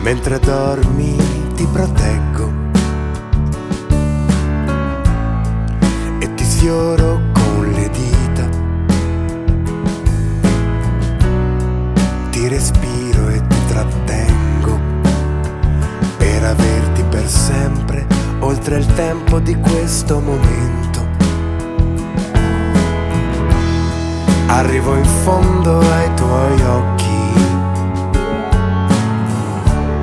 Mentre dormi ti proteggo e ti sfioro con le dita. Ti respiro e ti trattengo per averti per sempre, oltre il tempo di questo momento. Arrivo in fondo ai tuoi occhi